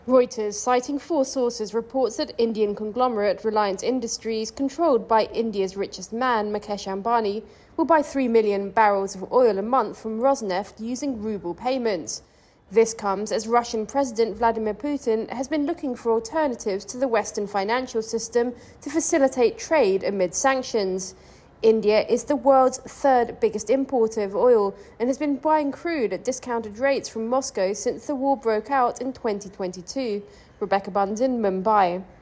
Reuters, citing four sources, reports that Indian conglomerate Reliance Industries, controlled by India's richest man, Mukesh Ambani, will buy 3 million barrels of oil a month from Rosneft using ruble payments. This comes as Russian President Vladimir Putin has been looking for alternatives to the Western financial system to facilitate trade amid sanctions. India is the world's third biggest importer of oil and has been buying crude at discounted rates from Moscow since the war broke out in 2022. Rebecca Bunds in Mumbai.